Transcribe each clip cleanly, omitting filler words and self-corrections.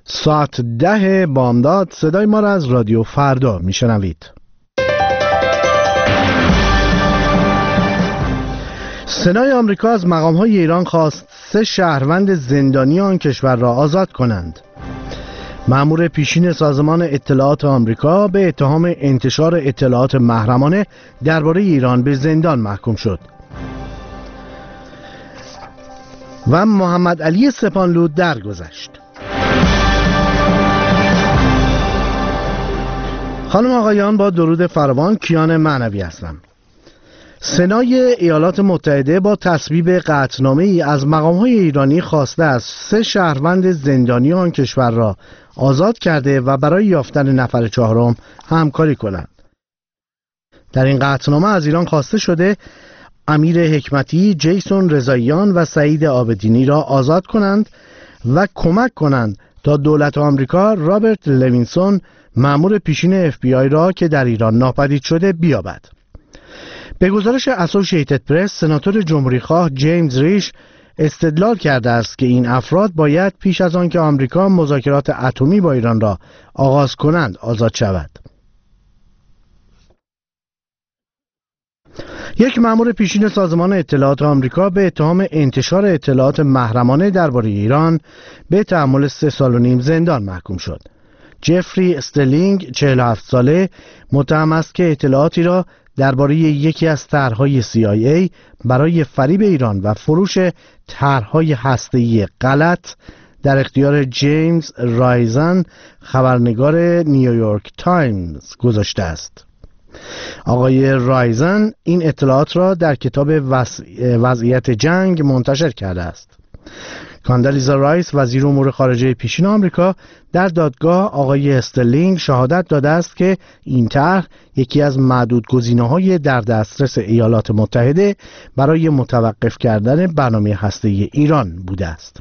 ساعت 10 بامداد صدای ما را از رادیو فردا میشنوید. سنای آمریکا از مقام‌های ایران خواست 3 شهروند زندانی آن کشور را آزاد کنند. مأمور پیشین سازمان اطلاعات آمریکا به اتهام انتشار اطلاعات محرمانه درباره ایران به زندان محکوم شد. و محمد علی سپانلو درگذشت. خانم آقایان، با درود فراوان، کیان معنوی هستم. سنای ایالات متحده با تصویب قطعنامه‌ای از مقام‌های ایرانی خواسته است 3 شهروند زندانی آن کشور را آزاد کرده و برای یافتن نفر 4م همکاری کنند. در این قطعنامه از ایران خواسته شده امیر حکمتی، جیسون رضاییان و سعید عابدینی را آزاد کنند و کمک کنند تا دولت آمریکا رابرت لوینسون، مأمور پیشین FBI را که در ایران ناپدید شده بیابد. به گزارش اسوسییتد پرس، سناتور جمهوریخواه جیمز ریش استدلال کرده است که این افراد باید پیش از آن که آمریکا مذاکرات اتمی با ایران را آغاز کنند آزاد شود. یک مأمور پیشین سازمان اطلاعات آمریکا به اتهام انتشار اطلاعات محرمانه درباره ایران به تحمل 3 سال و نیم زندان محکوم شد. جفری استرلینگ 47 ساله متهم است که اطلاعاتی را درباره یکی از طرحهای CIA برای فریب ایران و فروش طرحهای هسته‌ای غلط در اختیار جیمز رایزن، خبرنگار نیویورک تایمز گذاشته است. آقای رایزن این اطلاعات را در کتاب وضعیت جنگ منتشر کرده است. کاندالیزا رایس، وزیر امور خارجه پیشین آمریکا، در دادگاه آقای استرلینگ شهادت داده است که این طرح یکی از معدود گزینه‌های در دسترس ایالات متحده برای متوقف کردن برنامه هسته‌ای ایران بوده است.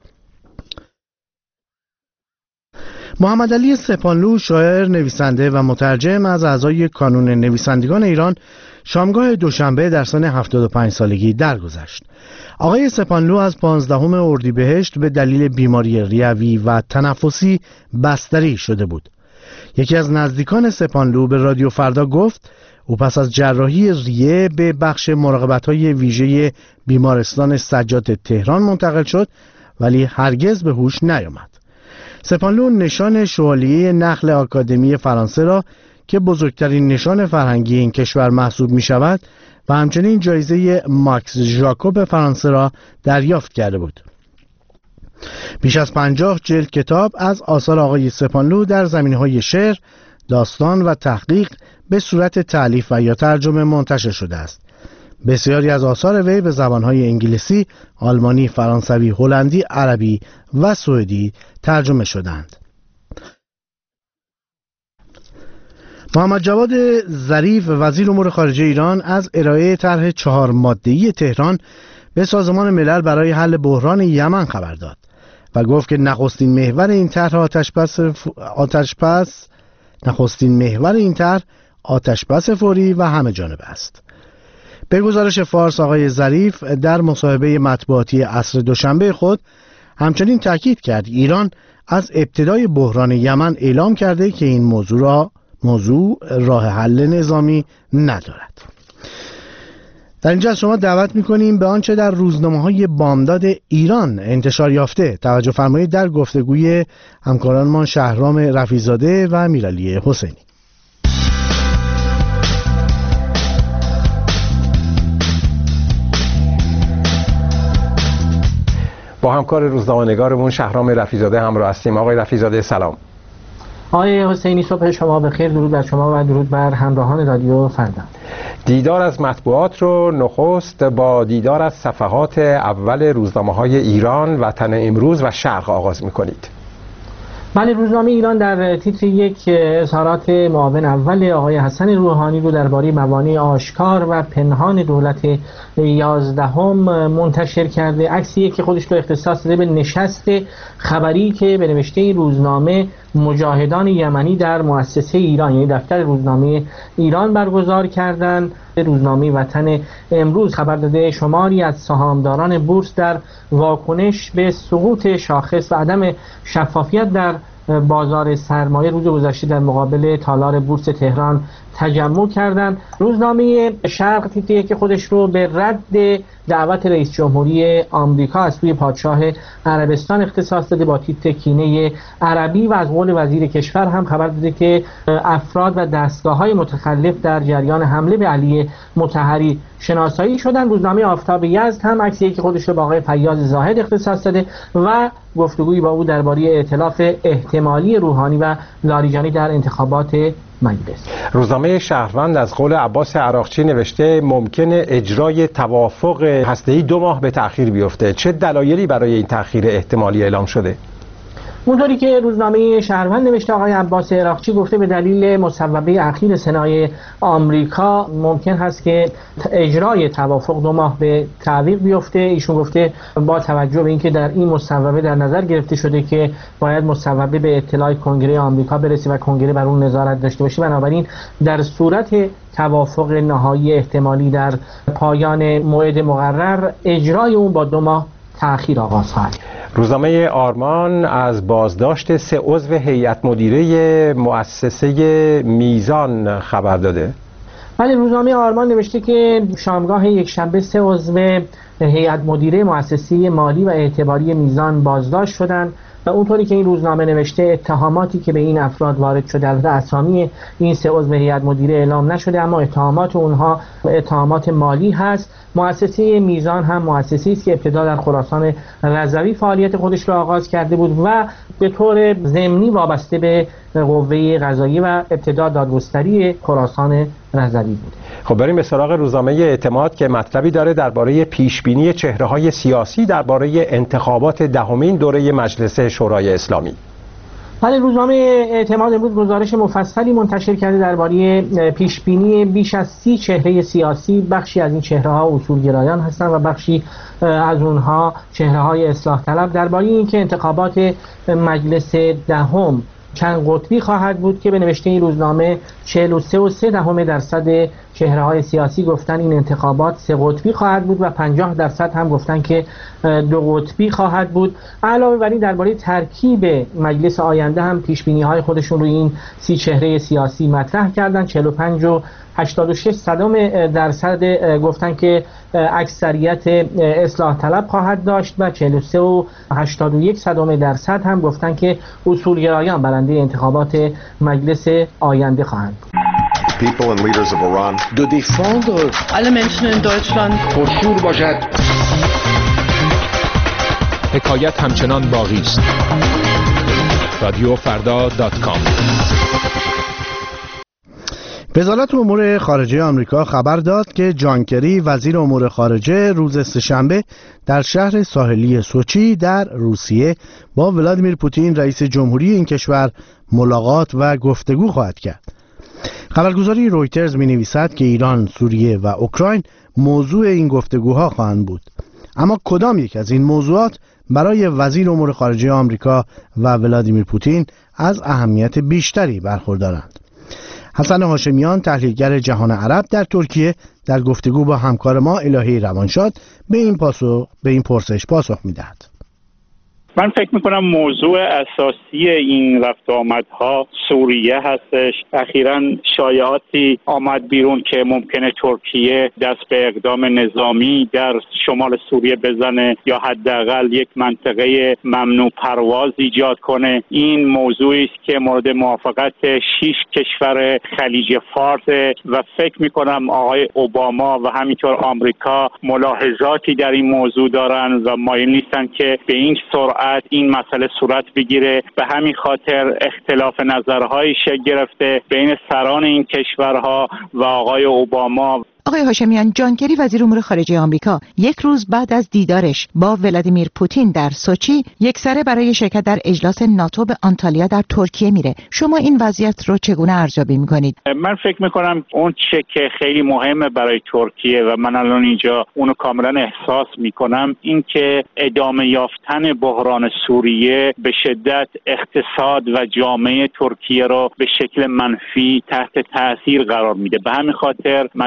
محمد علی سپانلو، شاعر، نویسنده و مترجم، از اعضای کانون نویسندگان ایران شامگاه دوشنبه در سن 75 سالگی درگذشت. آقای سپانلو از 15 اردیبهشت به دلیل بیماری ریوی و تنفسی بستری شده بود. یکی از نزدیکان سپانلو به رادیو فردا گفت او پس از جراحی ریه به بخش مراقبت‌های ویژه بیمارستان سجاد تهران منتقل شد ولی هرگز به هوش نیامد. سپانلو نشان شوالیه نخل آکادمی فرانسه را که بزرگترین نشان فرهنگی این کشور محسوب می شود و همچنین جایزه ماکس ژاکوب فرانسه را دریافت کرده بود. بیش از 50 جلد کتاب از آثار آقای سپانلو در زمینه‌های شعر، داستان و تحقیق به صورت تألیف و یا ترجمه منتشر شده است. بسیاری از آثار وی به زبانهای انگلیسی، آلمانی، فرانسوی، هلندی، عربی و سوئدی ترجمه شدند. محمد جواد ظریف، وزیر امور خارجه ایران، از ارائه طرح 4 ماده‌ای تهران به سازمان ملل برای حل بحران یمن خبر داد و گفت که نخستین محور این طرح آتش‌بس فوری و همه جانبه است. به گزارش فارس، آقای ظریف در مصاحبه مطبوعاتی عصر دوشنبه خود همچنین تاکید کرد ایران از ابتدای بحران یمن اعلام کرده که این موضوع راه حل نظامی ندارد. در اینجا از شما دعوت می‌کنیم به آنچه در روزنامه‌های بامداد ایران انتشار یافته توجه فرمایید در گفتگوی همکارانمان شهرام رفیع‌زاده و امیرعلی حسینی. با همکار روزنامه‌نگارمون شهرام رفیع‌زاده همراه هستیم. آقای رفیع‌زاده سلام. آقای حسینی صبح شما بخیر. درود بر شما و درود بر همراهان رادیو فردا. دیدار از مطبوعات رو نخست با دیدار از صفحات اول روزنامه‌های ایران، وطن امروز و شرق آغاز می‌کنید. بله، روزنامه ایران در تیتر 1 اظهارات معاون اول آقای حسن روحانی رو درباره موانع آشکار و پنهان دولت 11 منتشر کرده. عکسی که خودش رو اختصاص داده به نشست خبری که به نوشته این روزنامه مجاهدان یمنی در مؤسسه ایران، یعنی دفتر روزنامه ایران برگزار کردند. روزنامه وطن امروز خبر داده شماری از سهامداران بورس در واکنش به سقوط شاخص و عدم شفافیت در بازار سرمایه روز گذشته در مقابل تالار بورس تهران تجمع کردند. روزنامه شرق تیتریه که خودش رو به رد دعوت رئیس جمهوری آمریکا از سوی پادشاه عربستان اختصاص داده با تیتر کینه عربی و از قول وزیر کشور هم خبر داده که افراد و دستگاه‌های متخلف در جریان حمله به علی مطهری شناسایی شدن. روزنامه آفتاب یزد هم عکسی که خودش رو با آقای فیاض زاهد اختصاص داده و گفتگویی با او درباره ائتلاف احتمالی روحانی و لاریجانی در انتخابات مجلس. روزنامه شهروند از قول عباس عراقچی نوشته ممکنه اجرای توافق هسته‌ای 2 ماه به تأخیر بیفته. چه دلایلی برای این تأخیر احتمالی اعلام شده؟ اونطوری که روزنامه شهروند نوشته آقای عباس عراقچی گفته به دلیل مصوبه اخیر سنای آمریکا ممکن هست که اجرای توافق 2 ماه به تعویق بیفته. ایشون گفته با توجه به اینکه در این مصوبه در نظر گرفته شده که باید مصوبه به اطلاع کنگره آمریکا برسه و کنگره بر اون نظارت داشته باشه، بنابراین در صورت توافق نهایی احتمالی در پایان موعد مقرر اجرای اون با 2 ماه تأخیر آغاز خواهد. روزنامه آرمان از بازداشت 3 عضو هیئت مدیره مؤسسه میزان خبر داده. ولی روزنامه آرمان نوشته که شامگاه یکشنبه 3 عضو هیئت مدیره مؤسسه مالی و اعتباری میزان بازداشت شدند و اونطوری که این روزنامه نوشته اتهاماتی که به این افراد وارد شده، البته اسامی این 3 عضو هیئت مدیره اعلام نشده اما اتهامات اونها اتهامات مالی هست. مؤسسه میزان هم مؤسسه‌ای است که ابتدا در خراسان رضوی فعالیت خودش را آغاز کرده بود و به طور ضمنی وابسته به قوه قضاییه و ابتدا دادگستری خراسان رضوی بود. خب بریم به سراغ روزنامه اعتماد که مطلبی داره درباره پیشبینی چهره‌های سیاسی درباره انتخابات 10مین دوره مجلس شورای اسلامی. ولی روزنامه اعتماد امروز گزارش مفصلی منتشر کرده درباره پیشبینی بیش از 30 چهره سیاسی. بخشی از این چهره‌ها اصولگرایان هستند و بخشی از اونها چهره‌های اصلاح طلب، درباره اینکه انتخابات مجلس 10 چند قطبی خواهد بود که به نوشته این روزنامه 43.3% چهره‌های سیاسی گفتن این انتخابات 3 قطبی خواهد بود و 50% هم گفتن که 2 قطبی خواهد بود. علاوه بر این درباره ترکیب مجلس آینده هم پیش‌بینی‌های خودشون روی این 30 چهره سیاسی مطرح کردن. 45.86% گفتن که اکثریت اصلاح طلب خواهد داشت و 43.81% هم گفتن که اصولگرایان برنده انتخابات مجلس آینده خواهند بود. People and leaders of Iran. De défendre alle Menschen in Deutschland. پرشور باشد. حکایت همچنان باقی است. رادیوفردا.com. وزارت امور خارجه آمریکا خبر داد که جان کری وزیر امور خارجه روز سه‌شنبه در شهر ساحلی سوچی در روسیه با ولادیمیر پوتین رئیس جمهوری این کشور ملاقات و گفتگو خواهد کرد. خبرگزاری رویترز می نویسد که ایران، سوریه و اوکراین موضوع این گفتگوها خواهند بود. اما کدام یک از این موضوعات برای وزیر امور خارجه آمریکا و ولادیمیر پوتین از اهمیت بیشتری برخوردارند؟ حسن هاشمیان، تحلیلگر جهان عرب در ترکیه، در گفتگو با همکار ما الهی روانشاد به این پرسش پاسخ می‌دهد. من فکر میکنم موضوع اساسی این رفت آمدها سوریه هستش. اخیراً شایعاتی آمد بیرون که ممکنه ترکیه دست به اقدام نظامی در شمال سوریه بزنه یا حداقل یک منطقه ممنوع پرواز ایجاد کنه. این موضوعی است که مورد موافقت 6 کشور خلیج فارس و فکر میکنم آقای اوباما و همینطور آمریکا ملاحظاتی در این موضوع دارن و مایل نیستن که به این سرعت این مسئله صورت بگیره. به همین خاطر اختلاف نظرهایی شکل گرفته بین سران این کشورها و آقای اوباما. آقای هاشمیان، جان کری وزیر امور خارجه آمریکا 1 روز بعد از دیدارش با ولادیمیر پوتین در سوچی یکسره برای شرکت در اجلاس ناتو به آنتالیا در ترکیه میره. شما این وضعیت رو چگونه ارزیابی میکنید؟ من فکر میکنم اون چه که خیلی مهمه برای ترکیه و من الان اینجا اونو کاملا احساس میکنم، این که ادامه یافتن بحران سوریه به شدت اقتصاد و جامعه ترکیه رو به شکل منفی تحت تاثیر قرار میده. به همین خاطر مسئولین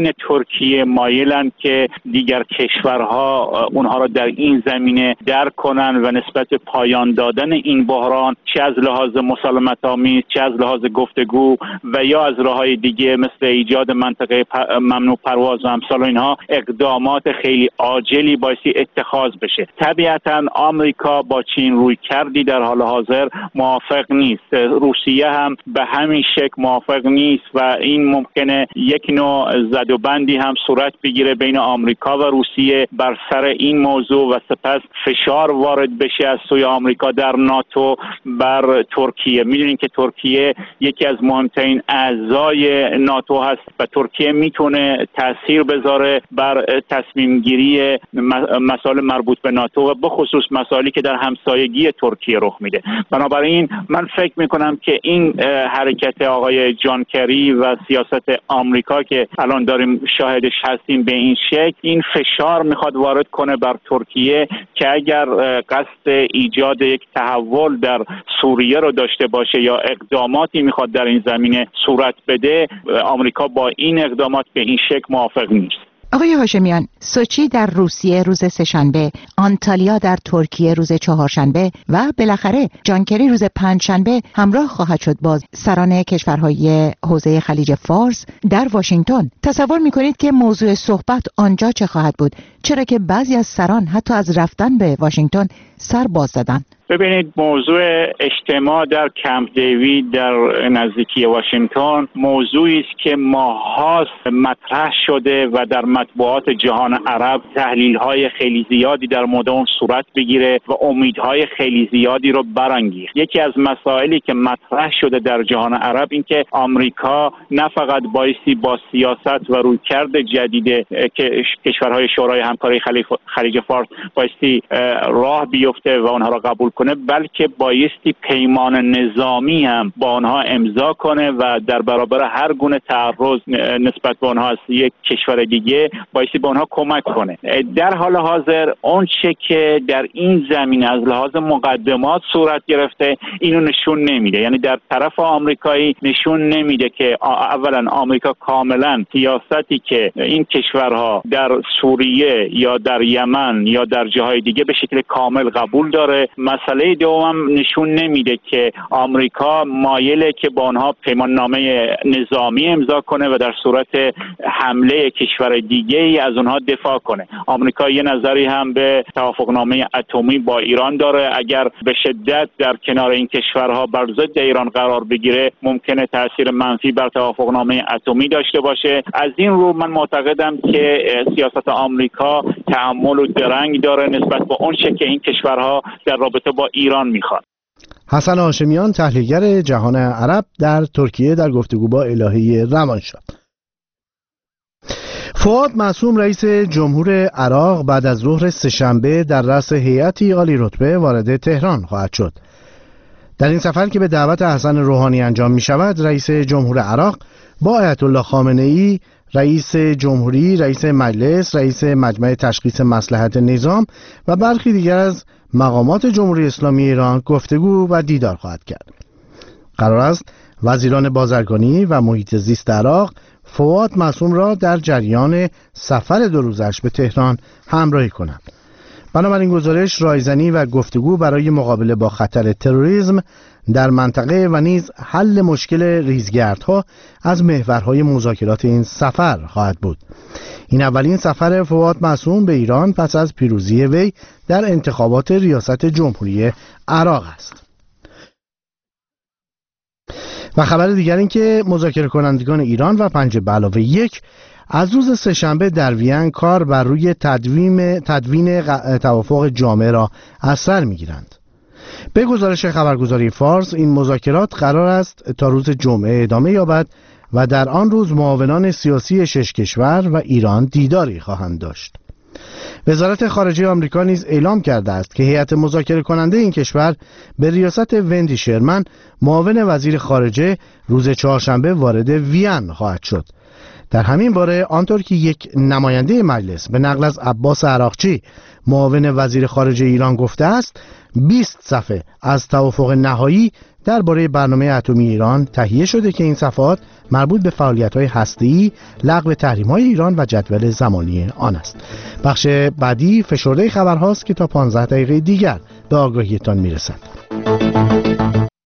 مسئولین ترکیه مایلند که دیگر کشورها اونها را در این زمینه درک کنند و نسبت به پایان دادن این بحران چه از لحاظ مسالمت‌آمیز، چه از لحاظ گفتگو و یا از راه‌های دیگه مثل ایجاد منطقه ممنوع پرواز و امثال اینها اقدامات خیلی عاجلی بایستی اتخاذ بشه. طبیعتاً آمریکا با چین روی کردی در حال حاضر موافق نیست. روسیه هم به همین شکل موافق نیست و این ممکنه یک نوع زدوبندی هم صورت بگیره بین آمریکا و روسیه بر سر این موضوع و سپس فشار وارد بشه از سوی آمریکا در ناتو بر ترکیه. میدونین که ترکیه یکی از مهمترین اعضای ناتو هست و ترکیه میتونه تاثیر بذاره بر تصمیم گیری مسائل مربوط به ناتو و به خصوص مسائلی که در همسایگی ترکیه رخ میده. بنابراین من فکر میکنم که این حرکت آقای جان کری و سیاست آمریکا که الان داریم شاهدش هستیم به این شکل این فشار میخواد وارد کنه بر ترکیه که اگر قصد ایجاد یک تحول در سوریه رو داشته باشه یا اقداماتی میخواد در این زمینه صورت بده، آمریکا با این اقدامات به این شکل موافق نیست. آقای هاشمیان، سوچی در روسیه روز سه‌شنبه، آنتالیا در ترکیه روز چهارشنبه و بالاخره جان کری روز پنجشنبه همراه خواهد شد با سران کشورهای حوزه خلیج فارس در واشنگتن. تصور می‌کنید که موضوع صحبت آنجا چه خواهد بود؟ چرا که بعضی از سران حتی از رفتن به واشنگتن سر باز زدند. ببینید، موضوع اجتماع در کمپ دیوید در نزدیکی واشنگتن موضوعی است که ماهاست مطرح شده و در مطبوعات جهان عرب تحلیل‌های خیلی زیادی در مورد اون صورت بگیره و امیدهای خیلی زیادی رو برانگیخت. یکی از مسائلی که مطرح شده در جهان عرب این که آمریکا نه فقط بایستی با سیاست و رویکرد جدید که کشورهای شورای همکاری خلیج فارس بایستی راه بیفته و اونها را قبول کنه، بلکه بایستی پیمان نظامی هم با آنها امضا کنه و در برابر هر گونه تعرض نسبت به آنها از یک کشور دیگه بایستی به آنها کمک کنه. در حال حاضر اون چه که در این زمینه از لحاظ مقدمات صورت گرفته اینو نشون نمیده. یعنی در طرف آمریکایی نشون نمیده که اولا آمریکا کاملا سیاستی که این کشورها در سوریه یا در یمن یا در جاهای دیگه به شکل کامل قبول داره. مسئله دوم نشون نمیده که آمریکا مایله که با آنها پیماننامه نظامی امضا کنه و در صورت حمله کشور دیگه ای از آنها دفاع کنه. آمریکا یه نظری هم به توافقنامه اتمی با ایران داره. اگر به شدت در کنار این کشورها بر ضد ایران قرار بگیره ممکنه تاثیر منفی بر توافقنامه اتمی داشته باشه. از این رو من معتقدم که سیاست آمریکا تأمل و درنگ داره نسبت به اون چه که این کشورها در رابطه با ایران میخواد. حسن هاشمیان، تحلیلگر جهان عرب در ترکیه، در گفتگو با الهی روانشاد. فؤاد معصوم رئیس جمهور عراق بعد از ظهر سه‌شنبه در رأس هیئتی عالی رتبه وارد تهران خواهد شد. در این سفر که به دعوت حسن روحانی انجام می شود، رئیس جمهور عراق با آیت الله خامنه‌ای، رئیس جمهوری، رئیس مجلس، رئیس مجمع تشخیص مصلحت نظام و برخی دیگر از مقامات جمهوری اسلامی ایران گفتگو و دیدار خواهد کرد. قرار است وزیران بازرگانی و محیط زیست عراق فؤاد معصوم را در جریان سفر 2 روزش به تهران همراهی کنند. بنابراین گزارش، رایزنی و گفتگو برای مقابله با خطر تروریسم در منطقه و نیز حل مشکل ریزگردها از محورهای مذاکرات این سفر خواهد بود. این اولین سفر فؤاد معصوم به ایران پس از پیروزی وی در انتخابات ریاست جمهوری عراق است. و خبر دیگر این که مذاکره کنندگان ایران و 5+1 از روز سه‌شنبه در وین کار بر روی تدوین توافق جامع را از سر می‌گیرند. به گزارش خبرگزاری فارس، این مذاکرات قرار است تا روز جمعه ادامه یابد و در آن روز معاونان سیاسی 6 کشور و ایران دیداری خواهند داشت. وزارت خارجه آمریکا نیز اعلام کرده است که هیئت مذاکره کننده این کشور به ریاست وندی شرمن، معاون وزیر خارجه، روز چهارشنبه وارد وین خواهد شد. در همین باره آنطور که یک نماینده مجلس به نقل از عباس عراقچی معاون وزیر خارجه ایران گفته است 20 صفحه از توافق نهایی درباره برنامه اتمی ایران تهیه شده که این صفحات مربوط به فعالیت‌های هسته‌ای، لغو تحریم‌های ایران و جدول زمانی آن است. بخش بعدی فشرده خبرهاست که تا 15 دقیقه دیگر به آگاهیتان میرسد.